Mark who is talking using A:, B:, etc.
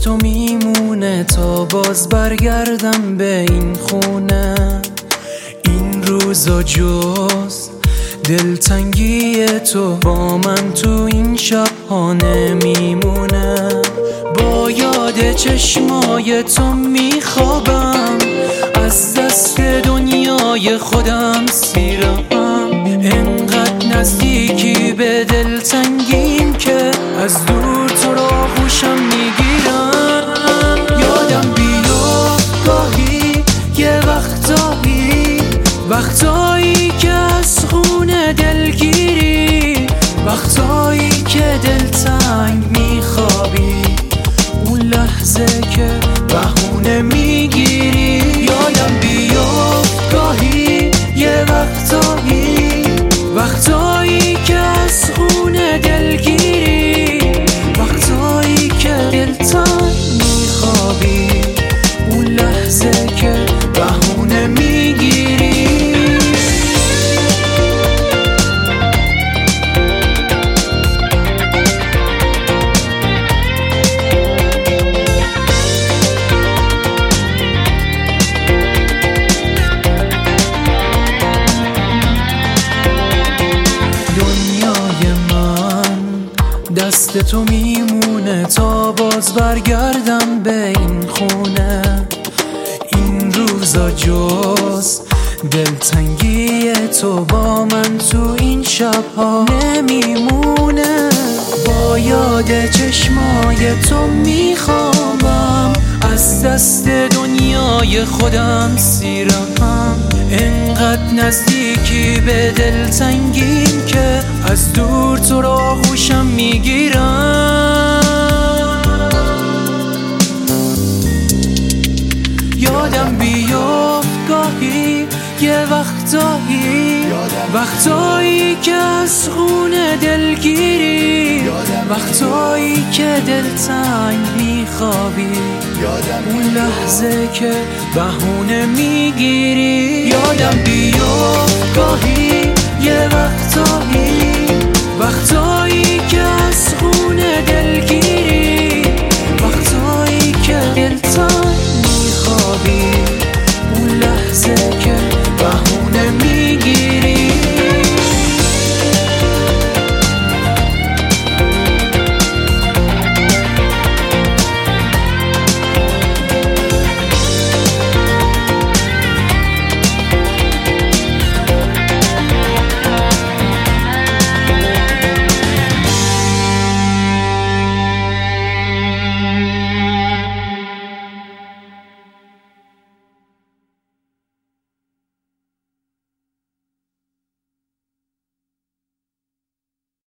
A: تو میمونه تا باز برگردم به این خونه. این روزا جز دلتنگی تو با من تو این شب‌ها نمیمونه. با یاد چشمای تو میخوابم، از دست دنیای خودم سیرم. انقدر نزدیکی به دلتنگیم که از دور تو رو آغوشم میگیرم. یادم بیاد گاهی یه وقتایی که از خونه دلگیری، وقتایی که دلتنگ میخوابی، اون لحظه که بهونه میگیری. یادم بیاد گاهی یه وقتایی که از خونه دلگیری، وقتایی که دلتنگ میخوابی، اون لحظه که بهونه میگیری. دست تو میمونه تا باز برگردم به این خونه. این روزا جز دلتنگی تو با من تو این شب‌ها نمیمونه. با یاد چشمای تو میخوابم، از دست دنیای خودم سیرم. انقدر نزدیکی به دلتنگیم که از دور تو رو آغوشم میگیرم. یادم بیاد گاهی یه وقتایی که از خونه دلگیری، وقتایی که دلتنگ میخوابی، اون لحظه که بهونه میگیری. یادم بیاد گاهی